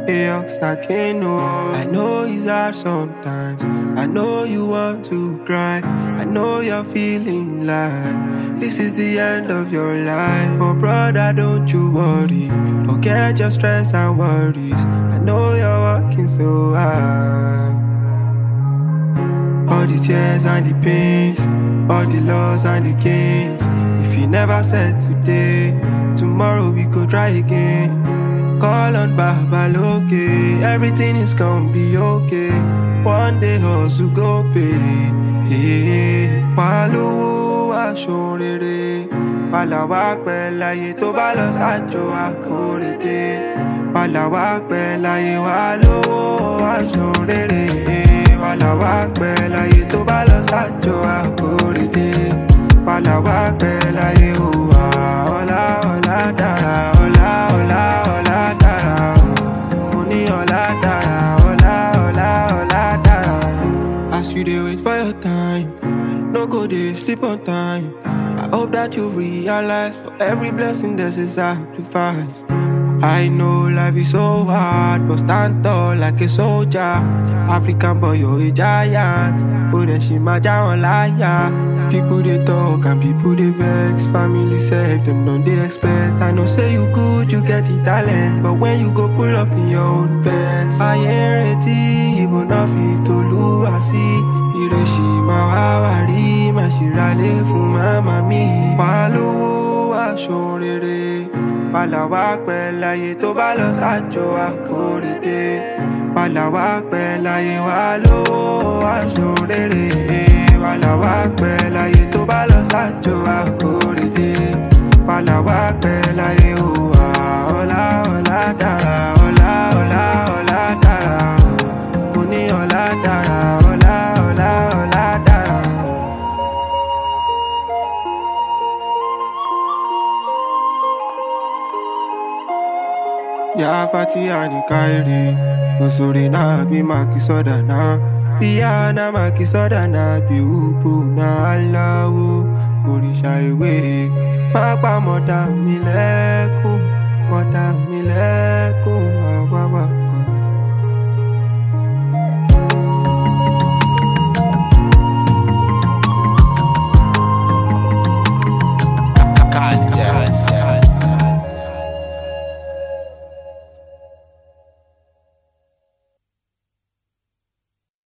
I know it's hard sometimes. I know you want to cry. I know you're feeling like this is the end of your life. But brother, don't you worry. Forget your stress and worries. I know you're working so hard. All the tears and the pains, all the loss and the gains. If you never said today, tomorrow we could try again. Call on Baba Loke, everything is gonna be okay. One day hustle go pay. Palowo aṣọ rere, palawa pẹ́ láyé tó bá lọ sájò akóredé. Palawa pẹ́ láyé wá lówó aṣọ rere. Palawa pẹ́ láyé tó bá lọ sájò akóredé. Palawa pẹ́ láyé òwà ọlá ọlá dára ọlá ọlá ọlá dára. Mo ní ọlá dára ọlá ọlá ọlá dára. As you dey wait for your time, no go dey sleep on time. I hope that you realize for every blessing there's a sacrifice. I know life is so hard, but stand tall like a soldier. African boy, you're a giant. Odeshimaja on liar. People they talk and people they vex. Family said them don't they expect. I know say you good, you get the talent, but when you go pull up in your own best, I ain't ready, even nothing to lose. I see Hiroshima, Wawari, Mashirale from Mama mi. Palowo aṣọ rere, palawa pẹ́ láyé tó bá lọ sájò akóredé. Palawa pẹ́ láyé wá lówó aṣọ rere. Palawa pẹ́ láyé tó bá lọ sájò akóredé. Palawa pẹ́ láyé òwà ọlá ọlá dára ọlá ọlá ọlá dára. Mo ní ọlá dára ọlá ọlá ọlá dára. Ya Fatiha ni Kairi, Nusuri na bi makisoda na. Biya na makisoda na bi upu na Allahu. Orisha iwe, Papa moda mi lẹ́kún, moda mi lẹ́kún.